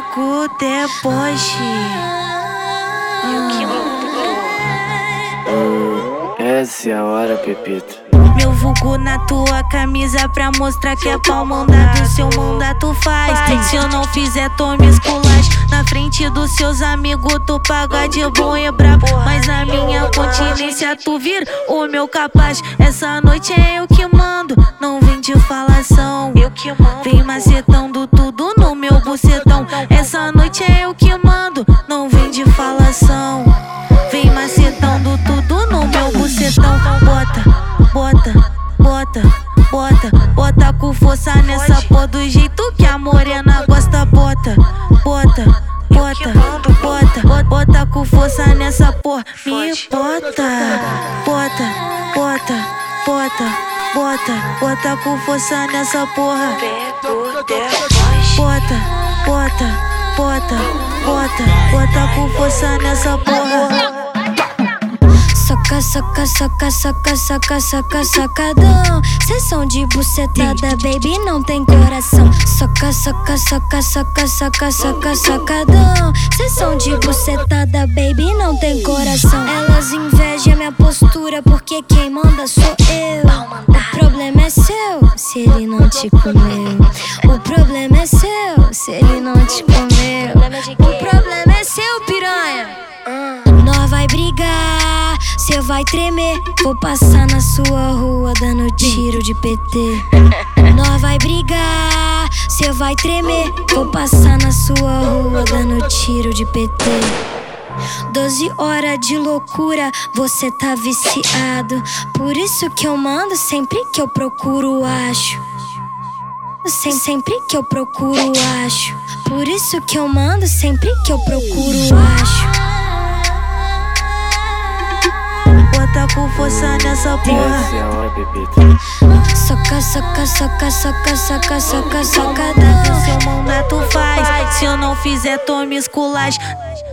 Beco deboche. Essa é a hora, Pepito. Meu vulgo na tua camisa pra mostrar que é pau mandado. Seu mandato faz. Se eu não fizer, tome esculacho. Na frente dos seus amigos tu paga de bom e brabo, mas na minha continência tu vira o meu capaz. Essa noite é eu que mando, não vem de falação. Eu que mando, vem macetando tudo no meu bucetão. Essa noite é eu que mando, não vem de falação. Vem macetando tudo no meu bucetão. Bota com força nessa porra, do jeito que a morena gosta. Bota com força nessa porra. Me bota com força nessa porra. Bota com força nessa porra. Soca, socadão. Sessão de bucetada, baby, não tem coração. Soca, socadão. Sessão de bucetada, baby, não tem coração. Elas invejam minha postura, porque quem manda sou eu. O problema é seu, se ele não te comeu. O problema é seu, se ele não te comeu. O problema é seu, piranha. Nós vai brigar, cê vai tremer. Vou passar na sua rua dando tiro de PT. Nós vai brigar, cê vai tremer. Vou passar na sua rua dando tiro de PT. 12 horas de loucura, você tá viciado. Por isso que eu mando sempre que eu procuro, acho. Sempre que eu procuro, acho. Por isso que eu mando sempre que eu procuro, acho. Bota com força nessa porra. Essa é a hora, Pepito. Socadão. Seu mandato faz. Se eu não fizer, tome esculacho.